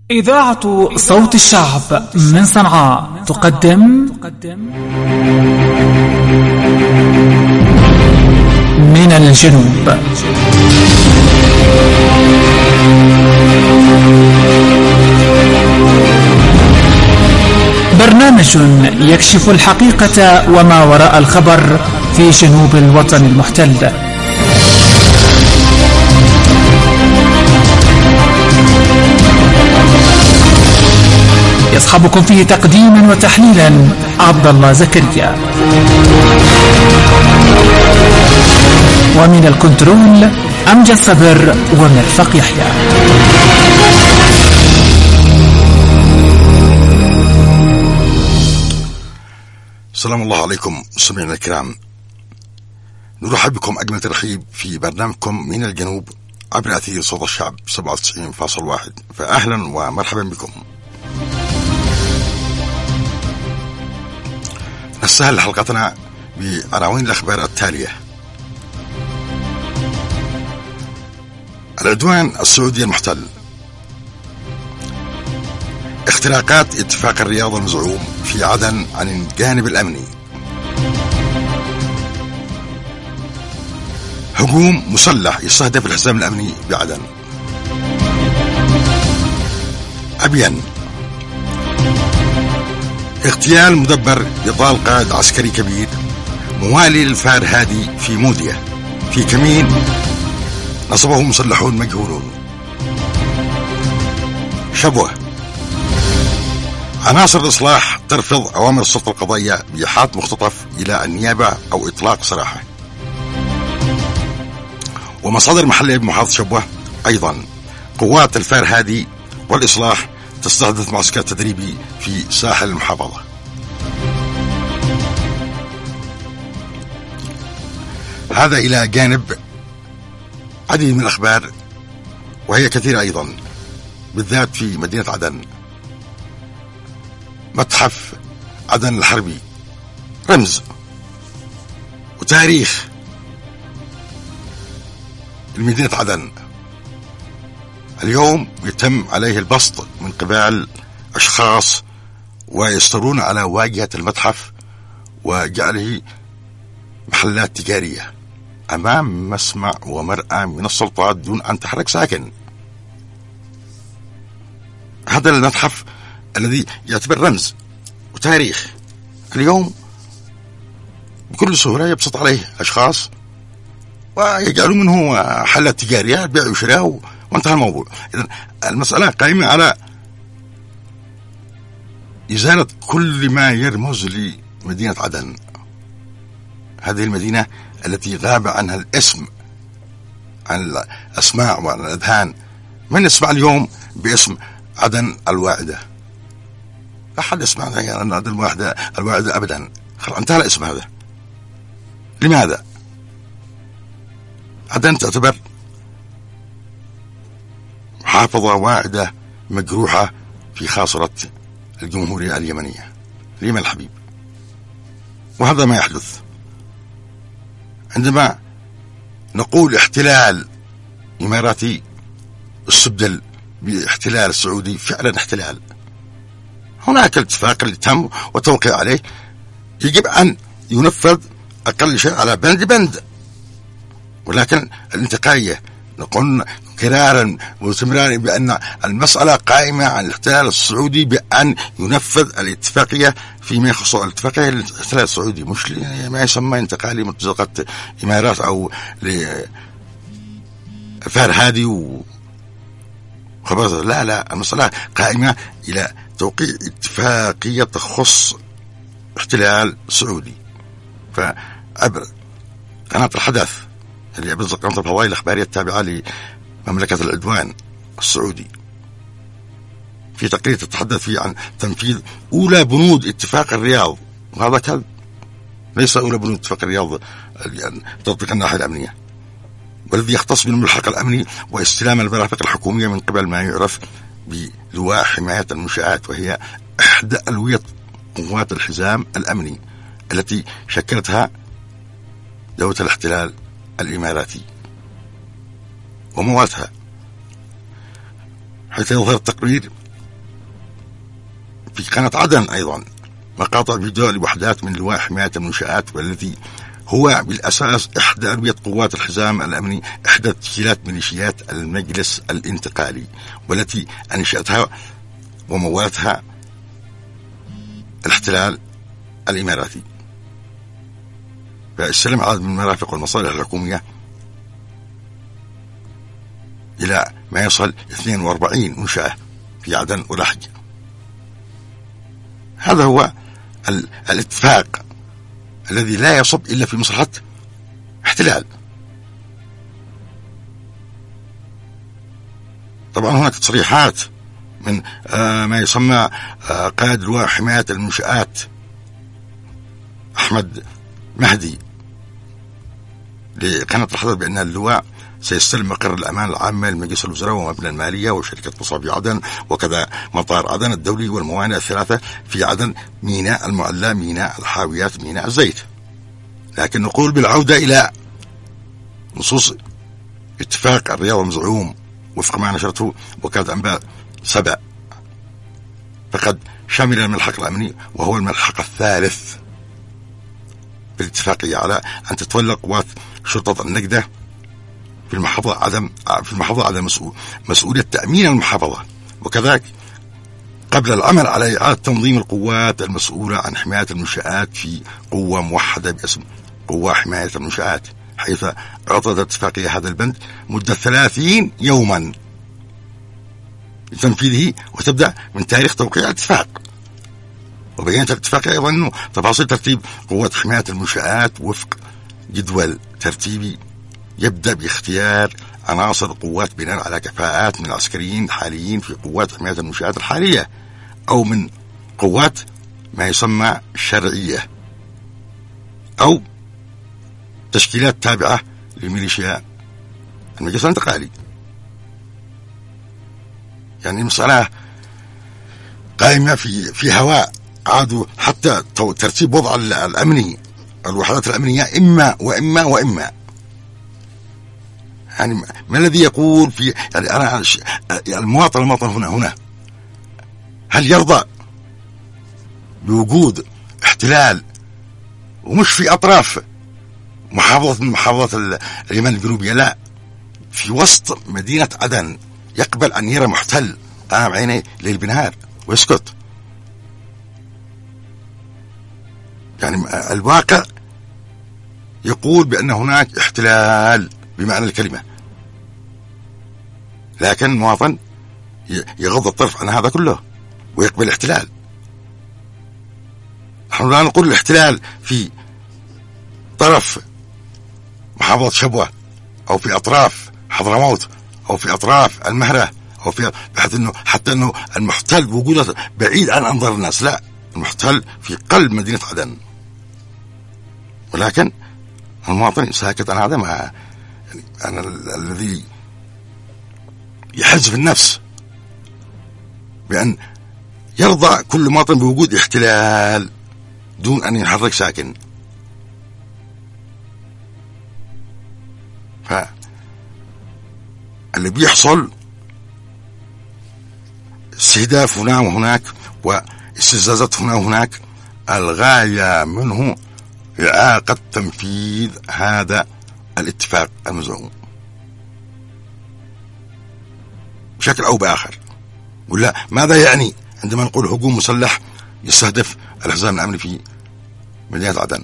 إذاعة صوت الشعب من صنعاء تقدم من الجنوب. برنامج يكشف الحقيقة وما وراء الخبر في جنوب الوطن المحتل. يصحبكم فيه تقديما وتحليلا عبد الله زكريا، ومن الكنترول أمجد صبر ومرفق يحيى. السلام الله عليكم مستمعينا الكرام، نرحب بكم أجمل ترحيب في برنامجكم من الجنوب عبر أثير صوت الشعب 97.1. فأهلا ومرحبا بكم. نستهل حلقتنا بعناوين الأخبار التالية: العدوان السعودي المحتل، اختراقات اتفاق الرياض المزعوم في عدن عن الجانب الأمني، هجوم مسلح يستهدف الحزام الأمني بعدن، أبين، اغتيال مدبر يطال قائد عسكري كبير موالي للفار هادي في مودية في كمين نصبه مسلحون مجهولون، شبوة، عناصر الإصلاح ترفض أوامر السلطة القضائية بإيحاء مختطف إلى النيابة أو إطلاق سراحه، ومصادر محلية بمحافظة شبوة أيضا قوات الفار هادي والإصلاح تستهدف معسكر تدريبي في ساحل المحافظة. هذا إلى جانب عديد من الأخبار وهي كثيرة أيضا، بالذات في مدينة عدن. متحف عدن الحربي رمز وتاريخ لمدينة عدن، اليوم يتم عليه البسط من قبل أشخاص ويسترون على واجهة المتحف وجعله محلات تجارية أمام مسمع ومرأى من السلطات دون أن تحرك ساكن. هذا المتحف الذي يعتبر رمز وتاريخ اليوم بكل سهولة يبسط عليه أشخاص ويجعلوا منه حلات تجارية بيع وشراء وانتهى الموضوع. إذن المسألة قائمة على إزالة كل ما يرمز لمدينة عدن، هذه المدينة التي غاب عنها الاسم عن الأسماع وعن الأذهان. من يسمع اليوم باسم عدن الواعدة؟ لا أحد يسمع عن عدن الواعدة أبدا، انتهى الاسم هذا. لماذا؟ عدن تعتبر محافظة واعدة مجروحة في خاصرة الجمهورية اليمنية اليمن الحبيب. وهذا ما يحدث عندما نقول احتلال إماراتي استبدل باحتلال سعودي. فعلا احتلال. هناك الاتفاق اللي تم وتوقع عليه يجب أن ينفذ أقل شيء على بند، ولكن الانتقائية نقول كرارا واستمرارا بأن المسألة قائمة عن الاحتلال السعودي بأن ينفذ الاتفاقية فيما يخص الاتفاقية للاحتلال السعودي، مش ما يسمى انتقالي مرتزقة إمارات أو لفار هادي وخبرت. لا، المسألة قائمة إلى توقيع اتفاقية تخص احتلال سعودي. فعبر قناة الحدث اللي عبر قناة الفضائية الإخبارية التابعة لمملكة العدوان السعودي، في تقرير تتحدث فيه عن تنفيذ أولى بنود اتفاق الرياض، وهذا كذب. ليس أولى بنود اتفاق الرياض تطبيق الناحية الأمنية، والذي يختص بالملحق الأمني واستلام المرافق الحكومية من قبل ما يعرف بلواء حماية المنشآت، وهي إحدى ألوية قوات الحزام الأمني التي شكلتها دولة الاحتلال الإماراتي ومواتها، حيث يظهر التقرير في قناة عدن أيضا مقاطع فيديو لوحدات من لواء حماية المنشآت، والذي هو بالأساس إحدى ألوية قوات الحزام الأمني، إحدى تشكيلات ميليشيات المجلس الانتقالي، والتي أنشأتها ومولتها الاحتلال الإماراتي. فاستلم عدد من المرافق والمصالح الحكومية إلى ما يصل 42 منشأة في عدن ولحج. هذا هو الاتفاق الذي لا يصب إلا في مصلحة احتلال. طبعا هناك تصريحات من ما يسمى قائد لواء حماية المنشآت أحمد مهدي لقناة الحدث بأن اللواء سيستلم مقر الأمان العامة لمجلس الوزراء ومبنى المالية وشركة مصابي عدن، وكذا مطار عدن الدولي والموانئ الثلاثة في عدن، ميناء المعلى، ميناء الحاويات، ميناء الزيت. لكن نقول بالعودة إلى نصوص اتفاق الرياض المزعوم وفق ما نشرته وكالة أنباء سبأ، فقد شمل الملحق الأمني وهو الملحق الثالث بالاتفاقية على أن تتولى قوات شرطة النجدة في المحافظة على مسؤولية تأمين المحافظة، وكذلك قبل العمل على إعادة تنظيم القوات المسؤولة عن حماية المنشآت في قوة موحدة باسم قوة حماية المنشآت، حيث أعطت الاتفاقية هذا البند مدة 30 يوما لتنفيذه، وتبدأ من تاريخ توقيع الاتفاق. وبينت الاتفاقية أيضا أنه تفاصيل ترتيب قوات حماية المنشآت وفق جدول ترتيبي يبدأ باختيار عناصر القوات بناء على كفاءات من العسكريين الحاليين في قوات حماية المنشآت الحالية، أو من قوات ما يسمى الشرعية، أو تشكيلات تابعة لميليشيا المجلس الانتقالي. يعني المسألة قائمة في هواء. عادوا حتى ترتيب وضع الأمني، الوحدات الأمنية إما وإما وإما. يعني ما الذي يقول في يعني أنا يعني المواطن هنا هل يرضى بوجود احتلال ومش في أطراف محافظة من محافظات اليمن الجنوبية، لا، في وسط مدينة عدن، يقبل أن يرى محتل أمام عينيه ليل بنهار ويسكت؟ يعني الواقع يقول بأن هناك احتلال بمعنى الكلمة، لكن المواطن يغض الطرف عن هذا كله ويقبل الاحتلال. نحن لا نقول الاحتلال في طرف محافظة شبوة أو في أطراف حضرموت أو في أطراف المهرة أو في بحيث أنه حتى أنه المحتل وجوده بعيد عن أنظار الناس، لا، المحتل في قلب مدينة عدن. ولكن المواطن ساكت عن هذا. ما يعني أنا الذي يحز في النفس بأن يرضى كل مواطن بوجود احتلال دون أن يحرك ساكن. فاللي بيحصل استهداف هنا وهناك واستزازات هنا وهناك، الغاية منه إعاقة تنفيذ هذا الاتفاق المزعوم بشكل أو بآخر. ولا ماذا يعني عندما نقول هجوم مسلح يستهدف الحزام الأمني في مدينة عدن؟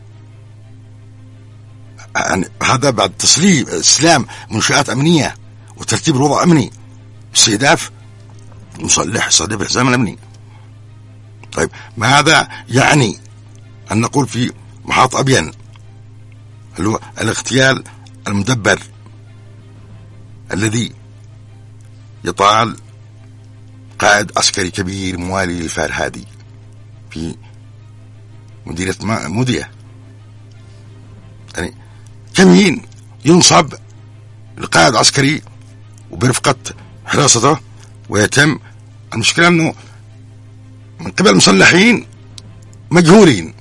يعني هذا بعد إسلام منشآت أمنية وترتيب الوضع أمني، استهداف مسلح يستهدف الحزام الأمني. طيب ماذا يعني أن نقول في محاط أبين اللي هو الاغتيال المدبر الذي يطال قائد عسكري كبير موالي للفرهادي في مدينة مودية؟ يعني كمين ينصب لقائد عسكري وبرفقة حراسته ويتم. المشكلة أنه من قبل مسلحين مجهولين،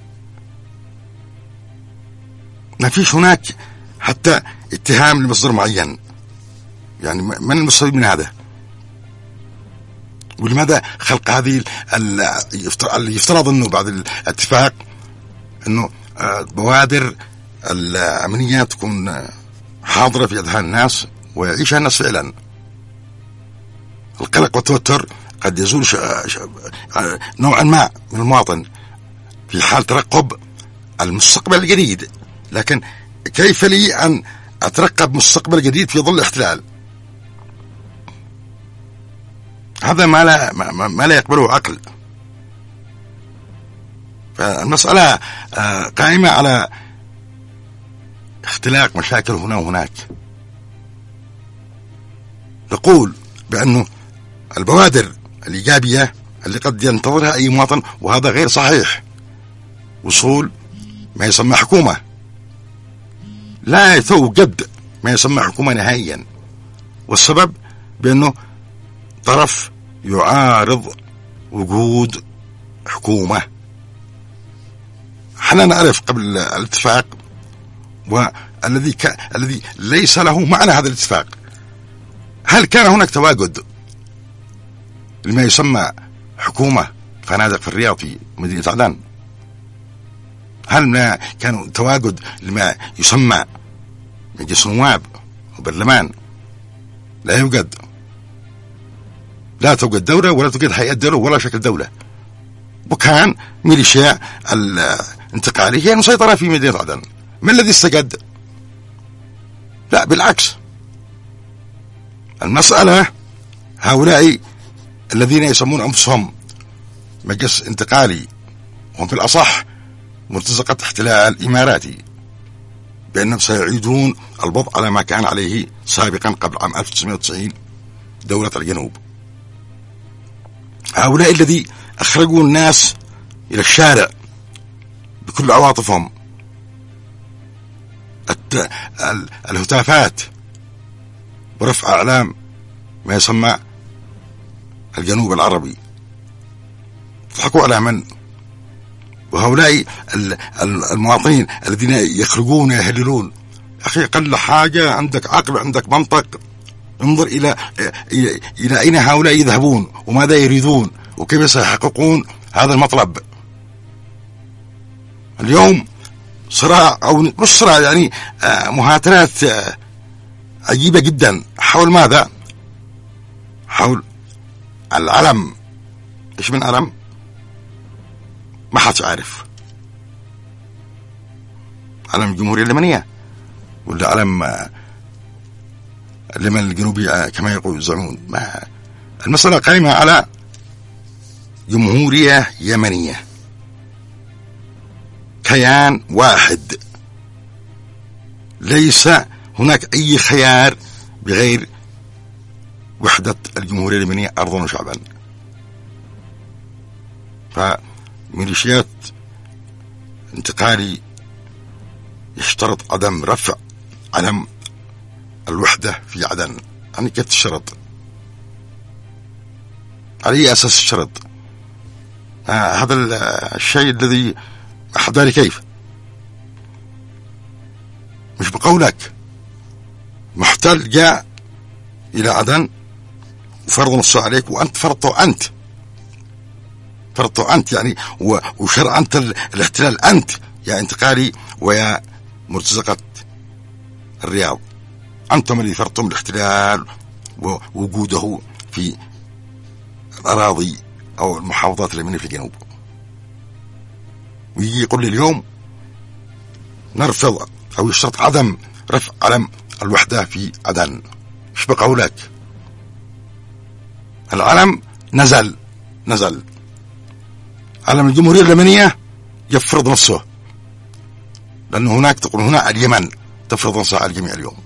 ما فيش هناك حتى اتهام لمصدر معين. يعني من المستفيد من هذا؟ ولماذا خلق هذه اللي يفترض أنه بعد الاتفاق أنه بوادر الأمنية تكون حاضرة في أذهان الناس ويعيشها الناس فعلا. القلق والتوتر قد يزول نوعا ما من المواطن في حال ترقب المستقبل الجديد، لكن كيف لي أن أترقب مستقبل جديد في ظل الاحتلال؟ هذا ما لا يقبله عقل. فالمسألة قائمة على اختلاق مشاكل هنا وهناك. نقول بأنه البوادر الإيجابية اللي قد ينتظرها أي مواطن، وهذا غير صحيح، وصول ما يسمى حكومة. لا يتوجد ما يسمى حكومة نهائيا، والسبب بأنه طرف يعارض وجود حكومة. حنا نعرف قبل الاتفاق الذي ليس له معنى هذا الاتفاق. هل كان هناك تواجد لما يسمى حكومة فنادق في الرياض في مدينة عدن؟ هل كان تواجد لما يسمى مجلس نواب وبرلمان؟ لا يوجد. لا توجد دولة ولا توجد هيئة دولة ولا شكل دولة. وكان ميليشيا الانتقالية هي المسيطرة في مدينة عدن. ما الذي استجد؟ لا، بالعكس. المسألة هؤلاء الذين يسمون أنفسهم مجلس انتقالي، هم في الأصح مرتزقة احتلال إماراتي، بأنهم سيعيدون الوضع على ما كان عليه سابقا قبل عام 1990 دولة الجنوب. هؤلاء الذي أخرجوا الناس إلى الشارع بكل عواطفهم، الهتافات ورفع أعلام ما يسمى الجنوب العربي، تضحكوا على من؟ وهؤلاء المواطنين الذين يخرجون ويهللون. أخي، قل حاجة عندك عقل، عندك منطق، انظر إلى أين هؤلاء يذهبون وماذا يريدون وكيف سيحققون هذا المطلب. اليوم صراع، أو مش صراع، يعني مهاترات عجيبة جدا. حول ماذا؟ حول العلم. إيش من علم؟ ما حد عارف. علم الجمهورية اليمنية ولا علم اليمن الجنوبي كما يزعمون؟ المسألة قائمة على جمهورية يمنية، كيان واحد، ليس هناك أي خيار بغير وحدة الجمهورية اليمنية أرضا وشعبا. فميليشيات انتقالي يشترط عدم رفع علم الوحدة في عدن. يعني كيف تشترط؟ على أي أساس الشرط؟ هذا الشيء الذي أحضاري كيف؟ مش بقولك محتل جاء إلى عدن وفرض نصه عليك، وأنت فرضته أنت يعني، وشرع أنت الاحتلال أنت يا انتقالي ويا مرتزقة الرياض. أنتم اللي فرضتم الاحتلال ووجوده في الأراضي أو المحافظات اليمنية في الجنوب. ويجي يقول لي اليوم نرفض أو يشترط عدم رفع علم الوحدة في عدن. مش بقولك العلم نزل علم الجمهورية اليمنية يفرض نفسه، لأنه هناك تقول هنا اليمن تفرض نفسها على الجميع اليوم،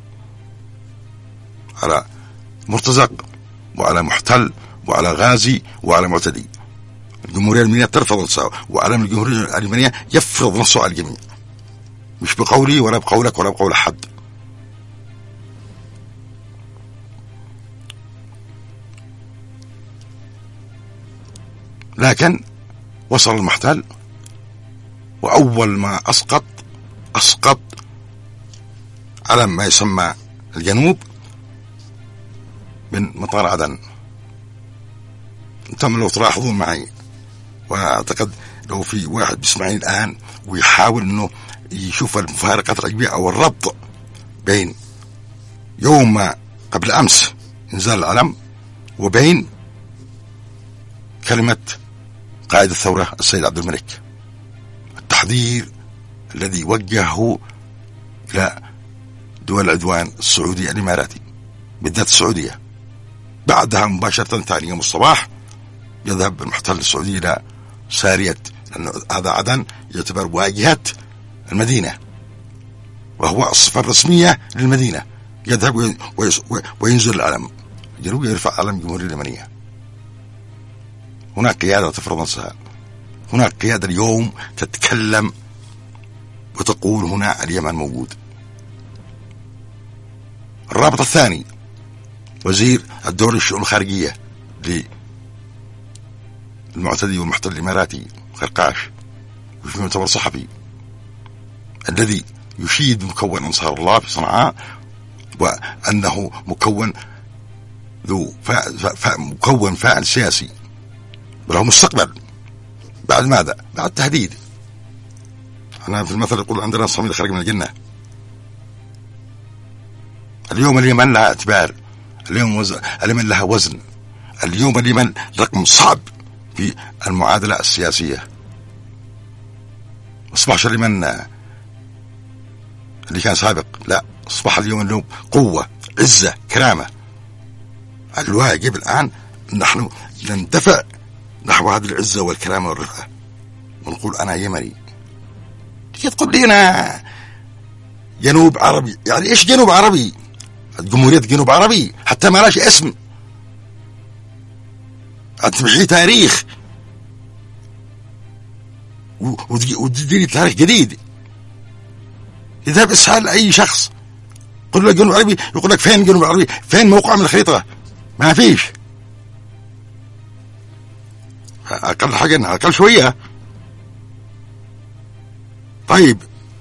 على مرتزق وعلى محتل وعلى غازي وعلى معتدي. الجمهورية اليمنية ترفض نفسها، وعلم الجمهورية اليمنية يفرض نفسه على الجميع. مش بقولي ولا بقولك ولا بقول أحد. لكن وصل المحتل، وأول ما أسقط علم ما يسمى الجنوب من مطار عدن. انتم لو تلاحظون معي، واعتقد لو في واحد بيسمعني الان ويحاول انه يشوف المفارقات العجيبة او الربط بين يوم قبل امس انزال العلم وبين كلمة قائد الثورة السيد عبد الملك، التحذير الذي وجهه إلى دول العدوان السعودي الإماراتي، بالذات السعودية. بعدها مباشرة ثاني يوم الصباح يذهب المحتل السعودي إلى سارية، لأن هذا عدن يعتبر واجهة المدينة وهو الصفة الرسمية للمدينة. يذهب وينزل العلم الجنوبي، يرفع علم الجمهورية اليمنية. هناك قيادة تفرض نفسها، هناك قيادة اليوم تتكلم وتقول هنا اليمن موجود. الرابط الثاني وزير الدولة الشؤون الخارجية للمعتدي والمحتل الإماراتي قرقاش، وفي مؤتمر صحفي الذي يشيد مكون أنصار الله في صنعاء، وأنه مكون ذو مكون فاعل سياسي وله مستقبل. بعد ماذا؟ بعد تهديد. أنا في المثل يقول عندنا الصميد خرج من الجنة. اليوم اليمن لها اعتبار، اليوم اليمن لها وزن، اليوم اليمن رقم صعب في المعادلة السياسية. أصبحش اليمن اللي كان سابق، لا، أصبح اليوم قوة، عزة، كرامة. الواجب الآن نحن نندفع نحو هذه العزة والكرامة والرفعة ونقول أنا يمني. تقول لي أنا جنوب عربي، يعني إيش جنوب عربي؟ جمهورية جنوب عربي حتى ما لاش اسم، تمحي تاريخ وتديني تاريخ جديد. إذا بسأل أي شخص قل له جنوب عربي يقول لك فين جنوب عربي؟ فين موقع من الخريطة؟ ما فيش. أقل حاجة أقل شوية. طيب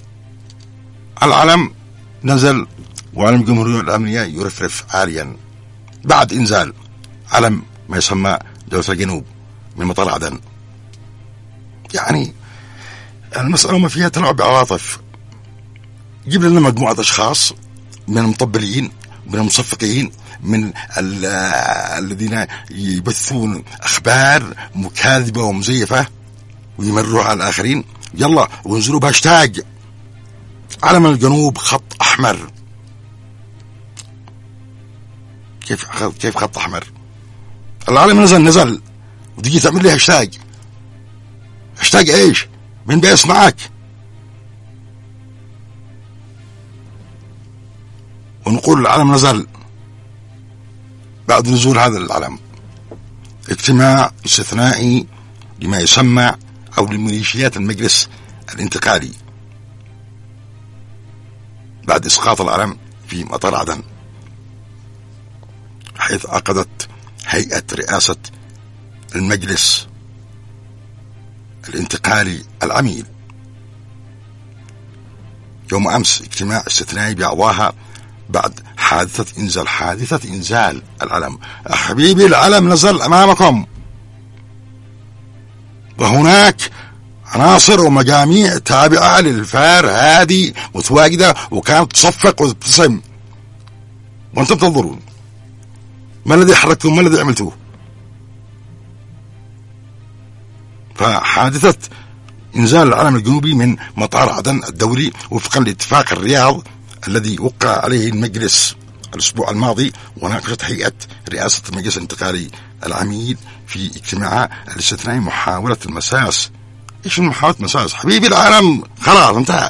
العلم نزل وعلم الجمهورية الأمنية يرفرف عاليا بعد إنزال علم ما يسمى دولة الجنوب من مطار عدن. يعني المسألة ما فيها تلاعب بعواطف. جيب لنا مجموعة أشخاص من المطبلين، من المصفقين، من الذين يبثون أخبار مكاذبة ومزيفة ويمروا على الآخرين، يلا وانزلوا بهاشتاج علم الجنوب خط أحمر. كيف خط أحمر؟ العالم نزل وتجي تعمل لي هاشتاج ايش؟ من بيسمعك؟ ونقول العلم نزل. بعد نزول هذا العلم اجتماع استثنائي لما يسمى أو لميليشيات المجلس الانتقالي بعد إسقاط العلم في مطار عدن، حيث عقدت هيئة رئاسة المجلس الانتقالي العميل يوم أمس اجتماع استثنائي بأعضاها بعد حادثة إنزال العلم. حبيبي العلم نزل أمامكم، وهناك عناصر ومجاميع تابعة للفار هذه متواجدة وكانت تصفق وتبتسم وانتم تنظرون. ما الذي حركتم؟ ما الذي عملتوه؟ فحادثة إنزال العلم الجنوبي من مطار عدن الدولي وفقا لاتفاق الرياض الذي وقع عليه المجلس الأسبوع الماضي، وناقشت هيئة رئاسة المجلس الانتقالي العميد في اجتماعها الاستثنائي محاولة المساس. ايش محاولة مساس؟ حبيبي العالم خلاص انتهى.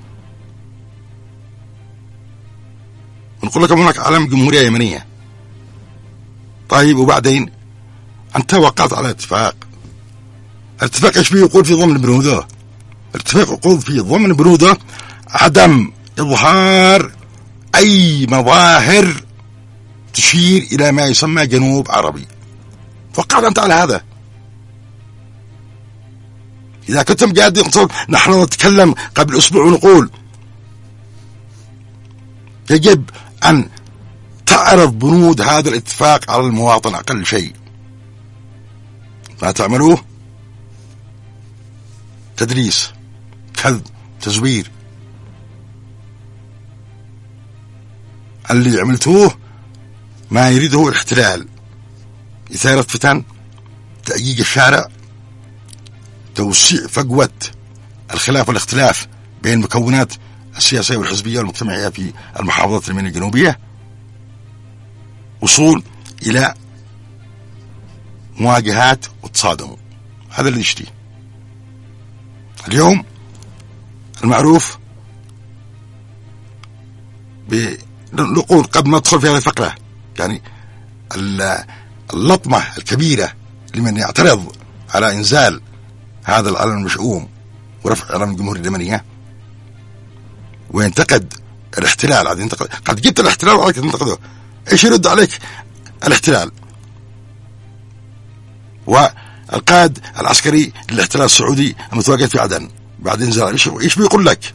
ونقول لكم هناك علم جمهورية يمنية. طيب وبعدين انت وقعت على اتفاق. الاتفاق ايش يقول في ضمن بنوده؟ الاتفاق يقول في ضمن بنوده عدم إظهار أي مظاهر تشير إلى ما يسمى جنوب عربي. وقعت أنت على هذا. إذا كنتم قاعدين نحن نتكلم قبل أسبوع ونقول يجب أن تعرض بنود هذا الاتفاق على المواطن أقل شيء، ما تعملوه تدليس، كذب، تزوير. اللي عملتوه ما يريده الاحتلال، إثارة فتن، تأييج الشارع، توسيع فجوة الخلاف والاختلاف بين المكونات السياسية والحزبية والمجتمعية في المحافظات اليمنية الجنوبية، وصول إلى مواجهات وتصادم. هذا اللي يشتي اليوم. المعروف نقول قبل ما ندخل في هذه الفقرة، يعني اللطمة الكبيرة لمن يعترض على إنزال هذا العلم المشؤوم ورفع علم الجمهورية اليمنية وينتقد الاحتلال. عاد ينتقد، قد جبت الاحتلال وعليك تنتقده، ايش يرد عليك الاحتلال والقائد العسكري للاحتلال السعودي المتواجد في عدن بعد انزال؟ ايش بيقول لك؟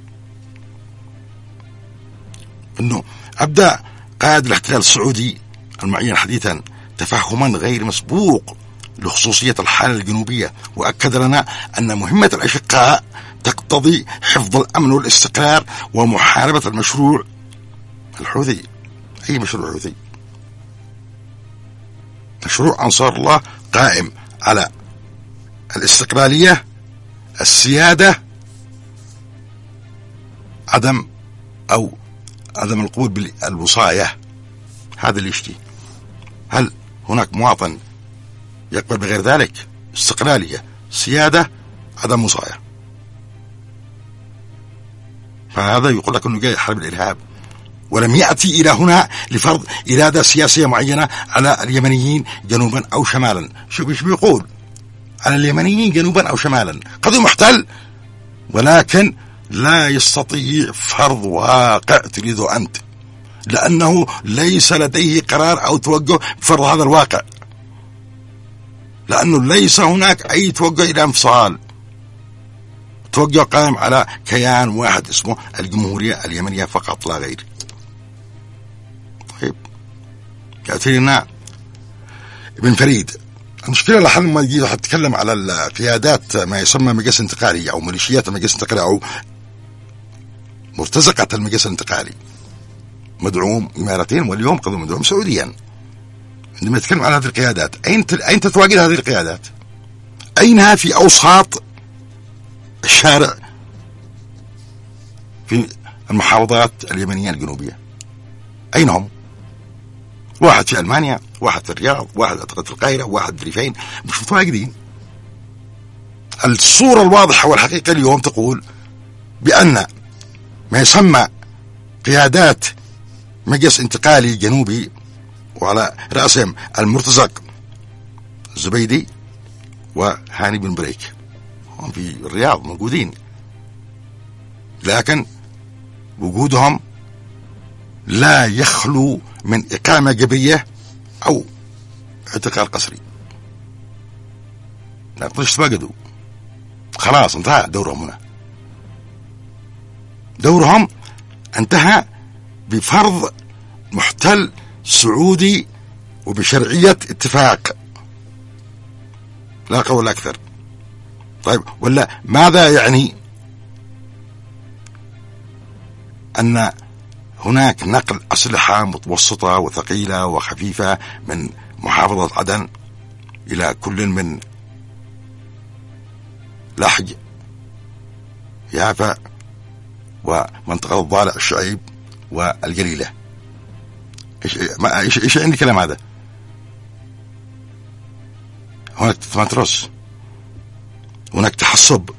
انه ابدأ قائد الاحتلال السعودي المعين حديثا تفهما غير مسبوق لخصوصية الحالة الجنوبية، وأكد لنا أن مهمة الأشقاء تقتضي حفظ الأمن والاستقرار ومحاربة المشروع الحوثي. أي مشروع حوثي؟ مشروع أنصار الله قائم على الاستقلالية، السيادة، عدم القبول بالوصاية. هذا اللي يشتي. هل هناك مواطن يقبل بغير ذلك؟ استقلالية، سيادة، عدم وصاية. فهذا يقول لك أنه جاي حرب الإرهاب، ولم يأتي إلى هنا لفرض إرادة سياسية معينة على اليمنيين جنوبا أو شمالا. شو بيقول؟ على اليمنيين جنوبا أو شمالا. قد محتل، ولكن لا يستطيع فرض واقع تريده أنت، لأنه ليس لديه قرار أو توجه بفرض هذا الواقع، لأنه ليس هناك أي توجه إلى انفصال. توجه قائم على كيان واحد اسمه الجمهورية اليمنية فقط لا غير. طيب، يأتي لنا ابن فريد. المشكلة لحد ما يجي هتكلم على القيادات ما يسمى مجلس انتقالي أو ميليشيات المجلس الانتقالي أو مرتزقة المجلس الانتقالي، مدعوم إماراتين واليوم قد مدعوم سعوديا. عندما يتكلم عن هذه القيادات، أين تتواجد هذه القيادات؟ أينها في أوساط الشارع في المحافظات اليمنية الجنوبية؟ أين هم؟ واحد في ألمانيا، واحد في الرياض، واحد أعتقد في القاهرة، واحد في ريفين، مش متواجدين. الصورة الواضحة والحقيقة اليوم تقول بأن ما يسمى قيادات مجلس انتقالي جنوبي وعلى رأسهم المرتزق الزبيدي وهاني بن بريك، هم في الرياض موجودين، لكن وجودهم لا يخلو من إقامة جبرية أو اعتقال قسري. لا يقدرش يتواجدوا، خلاص انتهى دورهم هنا. دورهم انتهى بفرض محتل سعودي وبشرعية اتفاق، لا قول أكثر. طيب، ولا ماذا يعني أن هناك نقل أسلحة متوسطة وثقيلة وخفيفة من محافظة عدن إلى كل من لحج، يافا، ومنطقة الضالع، الشعيب، والجليلة؟ إيش عندي كلام هذا؟ هناك تماترس، هناك تحسب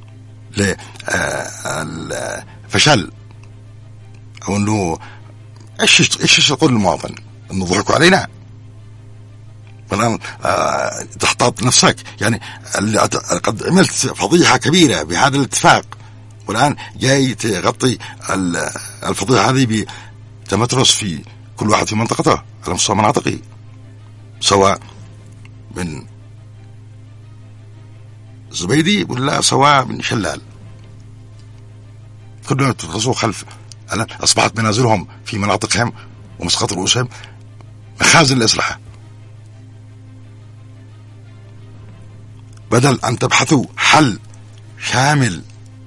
لفشل، أو أنه إيش يقول المواطن؟ أنه ضحكوا علينا والآن تحتاط نفسك. يعني قد عملت فضيحة كبيرة بهذا الاتفاق، والآن جاي تغطي الفضيحة هذه بتمترس في كل واحد في منطقته على مستوى مناطقي، سواء من زبيدي ولا سواء من شلال، كلهم يترصوا خلف. الآن أصبحت منازلهم في مناطقهم ومسقط رؤوسهم مخازن الأسلحة. بدل أن تبحثوا حل شامل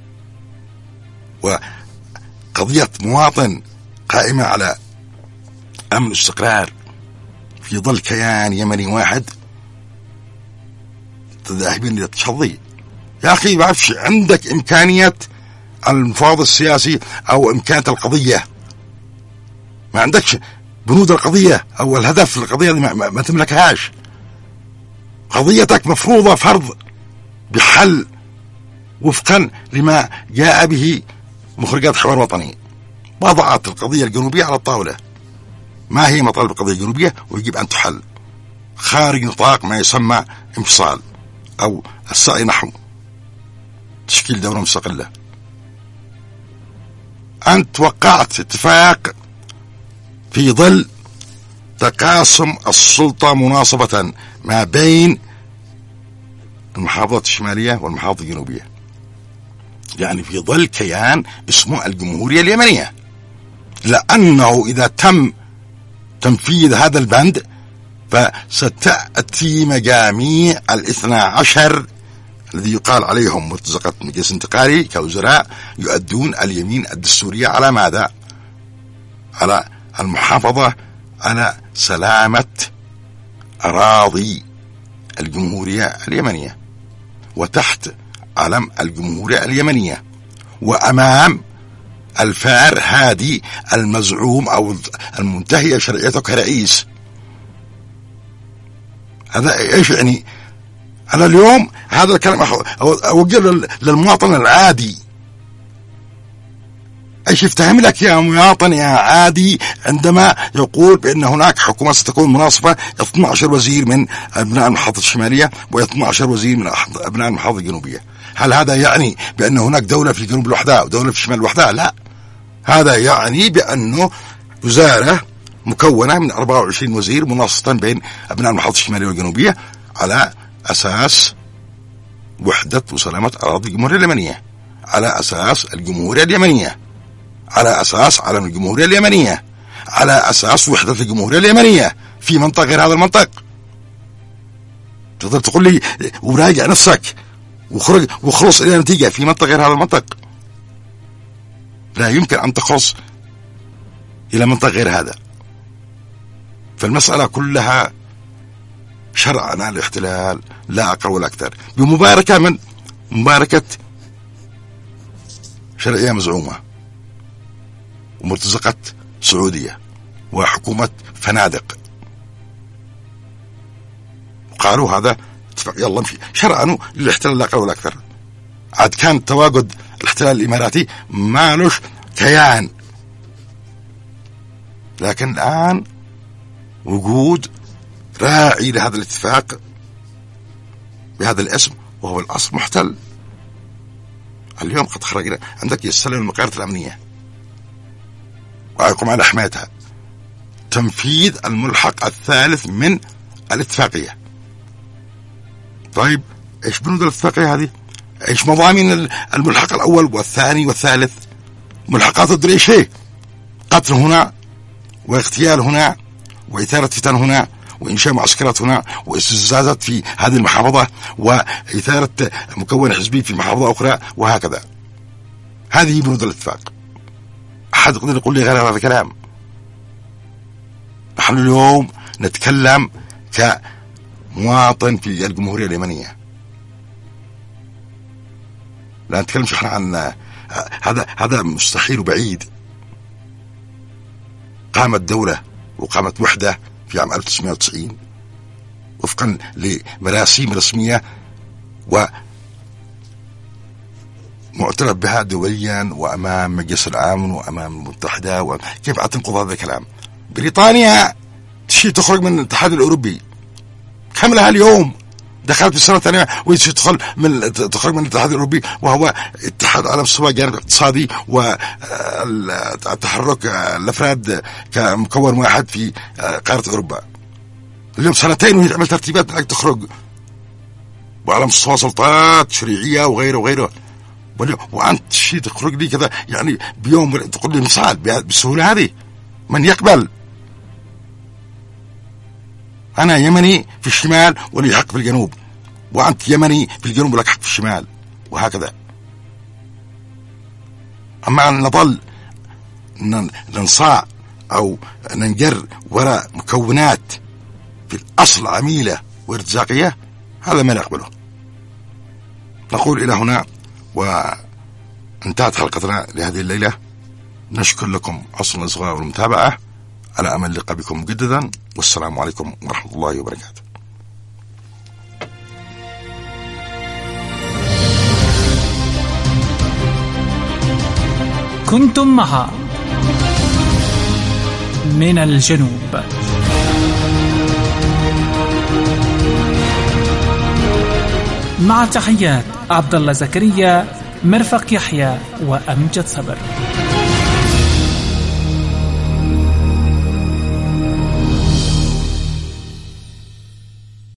وقضية مواطن قائمة على أمن واستقرار في ظل كيان يمني واحد، تذهبين إلى التشظي. يا أخي ما فيش عندك إمكانية المفاوض السياسي أو إمكانية القضية، ما عندكش بنود القضية أو الهدف القضية ما تملكهاش. قضيتك مفروضة فرض بحل وفقا لما جاء به مخرجات حوار وطني. وضعت القضية الجنوبية على الطاولة، ما هي مطالب القضية الجنوبية، ويجب أن تحل خارج نطاق ما يسمى انفصال أو السعي نحو تشكيل دولة مستقلة. أنت وقعت اتفاق في ظل تقاسم السلطة مناصبة ما بين المحافظات الشمالية والمحافظة الجنوبية، يعني في ظل كيان اسمه الجمهورية اليمنية، لأنه إذا تم تنفيذ هذا البند فستأتي مجاميع 12 الذي يقال عليهم مرتزقة مجلس انتقالي كوزراء يؤدون اليمين الدستورية على ماذا؟ على المحافظة على سلامة أراضي الجمهورية اليمنية وتحت علم الجمهورية اليمنية، وأمام الفار هادي المزعوم أو المنتهية شرعيته كرئيس. هذا إيش يعني؟ أنا اليوم هذا الكلام أوجه للمواطن العادي. ايش يفتهم لك يا مواطن يا عادي عندما يقول بأن هناك حكومة ستكون مناصفة 12 وزير من أبناء المحافظة الشمالية و12 وزير من أبناء المحافظة الجنوبية؟ هل هذا يعني بأن هناك دولة في الجنوب لوحدها ودولة في الشمال لوحدها؟ لا، هذا يعني بأنه وزارة مكونة من 24 وزير مناصفة بين أبناء المحافظة الشمالية والجنوبية على أساس وحدة وسلامة أراضي الجمهورية اليمنية، على أساس الجمهورية اليمنية، على أساس علم الجمهورية اليمنية، على أساس وحدة الجمهورية اليمنية في منطقة غير هذا المنطق. تقدر تقول لي وراجع نفسك وخلص إلى نتيجة في منطقة غير هذا المنطق؟ لا يمكن أن تخلص إلى منطقة غير هذا. فالمسألة كلها شرعنا الاحتلال لا أقل ولا أكثر، بمباركة من مباركة شرعية مزعومة ومرتزقة سعودية وحكومة فنادق، وقالوا هذا اتفاق يلا نمشي. شرعنوا للاحتلال لا أقل ولا أكثر. عاد كان تواجد الاحتلال الإماراتي مالوش كيان، لكن الآن وجود راعي لهذا الاتفاق بهذا الاسم وهو الأصل محتل. اليوم قد خرجنا عندك يستلم المقارنة الأمنية ويقوم على حمايتها، تنفيذ الملحق الثالث من الاتفاقية. طيب ايش بنود الاتفاقية هذه؟ ايش مضامين الملحق الأول والثاني والثالث؟ ملحقات تدري شيء؟ قتل هنا واغتيال هنا وإثارة فتن هنا وإنشاء معسكرات هنا واستفزازات في هذه المحافظة وإثارة مكون حزبي في محافظة أخرى وهكذا. هذه بنود الاتفاق. أحد يقدر يقول لي غير هذا الكلام؟ نحن اليوم نتكلم كمواطن في الجمهورية اليمنية، لا نتكلمش احنا عن هذا مستحيل وبعيد. قامت دولة وقامت وحدة في عام 1990 وفقا لمراسيم رسمية ومعترف بها دوليا وأمام مجلس الأمن وأمام المتحدة. كيف تنقض هذا الكلام؟ بريطانيا تخرج من الاتحاد الأوروبي كاملها اليوم، دخلت في السنة الثانية وتخرج من الاتحاد الأوروبي وهو اتحاد على مستوى جانب اقتصادي والتحرك الأفراد كمكون واحد في قارة أوروبا. اليوم سنتين وهي تعمل ترتيبات انك تخرج وعلى مستوى سلطات شرعية وغيره وغيره، وأنت شيء تخرج لي كذا يعني بيوم تقول لي مثال بالسهولة هذه؟ من يقبل؟ أنا يمني في الشمال ولي حق في الجنوب، وأنت يمني في الجنوب ولك حق في الشمال، وهكذا. أما أن نظل ننصاع أو ننجر وراء مكونات في الأصل عميلة وارتزاقية، هذا ما نقبله. نقول إلى هنا وانتهت حلقتنا لهذه الليلة. نشكر لكم حسن الإصغاء والمتابعة، على أمل اللقاء بكم مجددا، والسلام عليكم ورحمة الله وبركاته. كنتم مع من الجنوب، مع تحيات عبد الله زكريا، مرفق يحيى، وأمجد صبر.